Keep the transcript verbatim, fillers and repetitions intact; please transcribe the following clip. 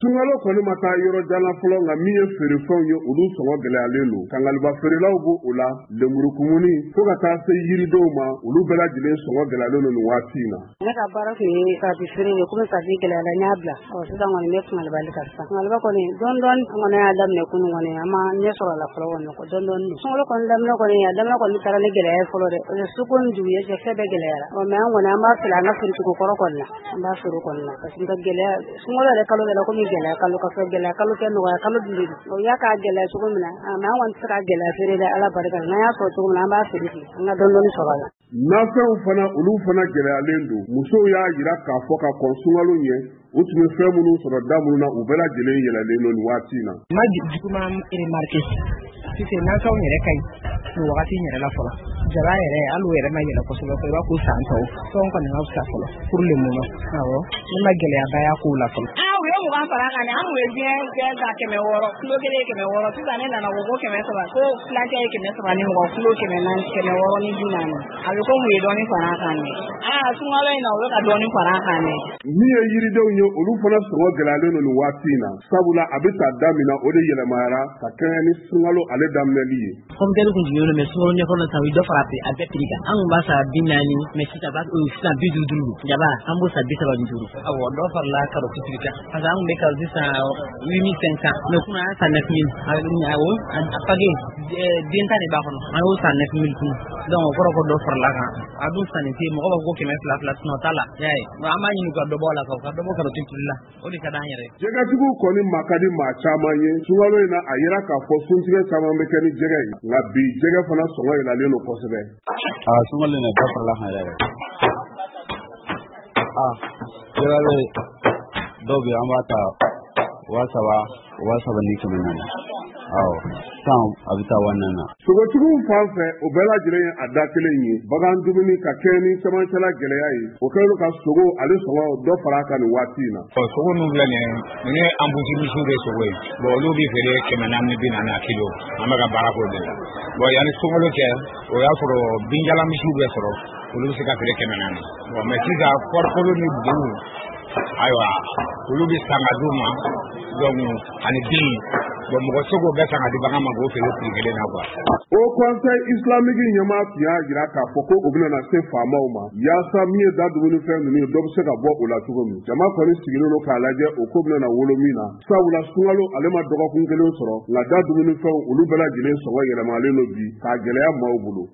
Sunkalo kɔni ma taa yɔrɔ jala fɔlɔ nka min ye feerefɛnw ye olu sɔngɔ gɛlɛyalen don. Kangaliba feerelaw b'o o la, lemurukumuni fo ka taa se yiridenw ma, olu bɛɛ lajɛlen sɔngɔ gɛlɛyalen don nin waati in na. Ne ka baara tun ye kati feere ye, komi kati gɛlɛyala n y'a bila. Ɔ sisan kɔni ne kungalibali ka sisan. Kungaliba kɔni dɔɔni dɔɔni an kɔni y'a daminɛ kunun kɔni an ma ɲɛ sɔrɔ a la fɔlɔ kɔni dɔɔni dɔɔni. Sunkalo kɔni daminɛ kɔni a daminɛ kɔni taara ni gɛlɛya fɔlɔ dɛ. O ye suko ni dugu ye cɛ bɛɛ gɛlɛyara. Ɔ mais an kɔni an b'a feere an ka feerecogo kɔrɔ kɔni na. An b'a feere kɔni na. Parce que gɛlɛya sunkalo yɛrɛ kalo yɛrɛ komi gɛlɛya kalo ka fɛ gɛlɛya kalo tɛ nɔgɔya kalo dun. O y'a k'a gɛlɛya cogo min na mais an kɔni tɛ se ka gɛlɛya feere dɛ Ala barika la. N'an y'a sɔrɔ cogo min na an b'a feere ten. An ka dɔɔni dɔɔni sɔrɔ a la. Nafɛnw fana olu fana gɛlɛyalen don. Musow y'a jira k'a fɔ ka kɔn sunkalo ɲɛ u tun bɛ fɛn minnu sɔrɔ da minnu na u bɛɛ lajɛlen yɛlɛlen don nin waati in na. Ma juguman remarqué sisan nafɛnw yɛrɛ ka ɲi nin wagati in yɛrɛ la fɔlɔ. Jaba yɛrɛ hali o yɛrɛ ma yɛlɛ kosɛbɛ fɔlɔ i b'a ko san tɔw fɛnw kɔni ka fisa fɔlɔ pour le moment. Awɔ ne ma gɛlɛyaba y'a kow la fɔlɔ. U ye mugan fara kan dɛ, an kun ye biɲɛ bɛɛ ta kɛmɛ wɔɔrɔ, kilo kelen ye kɛmɛ wɔɔrɔ, sisan ne nana ko ko kɛmɛ saba, ko kilancɛ ye kɛmɛ saba ni mɔgɔ kilo kɛmɛ naani, kɛmɛ wɔɔrɔ ni bi naani. A bɛ ko mun ye dɔɔni fara kan dɛ. Aa sunkalo in na u bɛ ka dɔɔni fara kan dɛ. Min ye yiridenw ye olu fana sɔngɔ gɛlɛyalen don nin waati in na. Sabula a bɛ ta da min na o de yɛlɛmayara ka kɛɲɛ ni sunkalo ale daminɛli ye. Comme tel kun jiginna mais sunkalo ɲɛfɔlɔ ta u ye dɔ fara a bɛɛ prix kan. An kun b'a san bi naani mais sisan ba o sisan bi duuru duuru. Jaba an b'o san bi saba ni duuru. Awɔ dɔ farala karɔti prix kan. Parce que an kun bɛ karɔti san huit mille cinq cents mais kun an san neuf mille. Awɔ a paquet den ta de b'a kɔnɔ. An y'o san neuf mille kun. Donc o kɔrɔ ko dɔ farala kan. A dun sanni tɛ mɔgɔ b'a fɔ ko kɛmɛ fila fila sinon t'a la. Y'a ye an b'a ɲini ka dɔ bɔ a la ka dɔ bɔ karɔti prix la. O de ka d'an yɛrɛ. Jɛgɛtigiw kɔni ma ka di maa caman ye. Sunkalo in na a yira k'a fɔ suntigɛ caman bɛ kɛ ni jɛgɛ ye. Nka bi jɛgɛ fana sɔngɔ yɛlɛlen don kosɛbɛ. A sunkalo in na dɔ farala kan yɛrɛ. Ah jɛgɛ bɛ dɔw bɛ an b'a ta waa saba waa saba ni kɛmɛ naani. Awɔ san a bɛ taa waa naani na. Sogotigiw fan fɛ o bɛɛ lajɛlen ye a da kelen ye. Bagan dumuni ka kɛ ni camancɛla gɛlɛya ye. O kɛlen ka sogo ale sɔngɔ dɔ fara a kan nin waati in na. Ɔ sogo ninnu filɛ nin ye nin ye anbuti misiw de sogo ye. Bon olu bɛ feere kɛmɛ naani bi naani a kilo. An bɛ ka baara k'o de la. Bon yanni sunkalo cɛ o y'a sɔrɔ binjalan misiw bɛ sɔrɔ olu bɛ se ka feere kɛmɛ naani. Bon mais sisan kɔɔrikolo ni bu ayiwa olu bɛ san ka d'u ma donc ani bin bon mɔgɔ seko bɛɛ san ka di bagan ma k'o feere prix kelen na quoi. O conseil islamique ɲɛmaa tun y'a jira k'a fɔ ko u bɛna se faamaw ma yaasa min ye da dumunifɛn ninnu ye dɔ bɛ se ka bɔ o la cogo min. Jama kɔni sigilen don k'a lajɛ o ko bɛna wolo min na. Sabula sunkalo ale ma dɔgɔkun kelen sɔrɔ nka da dumunifɛnw olu bɛɛ lajɛlen sɔngɔ yɛlɛmalen don bi k'a gɛlɛya maaw bolo.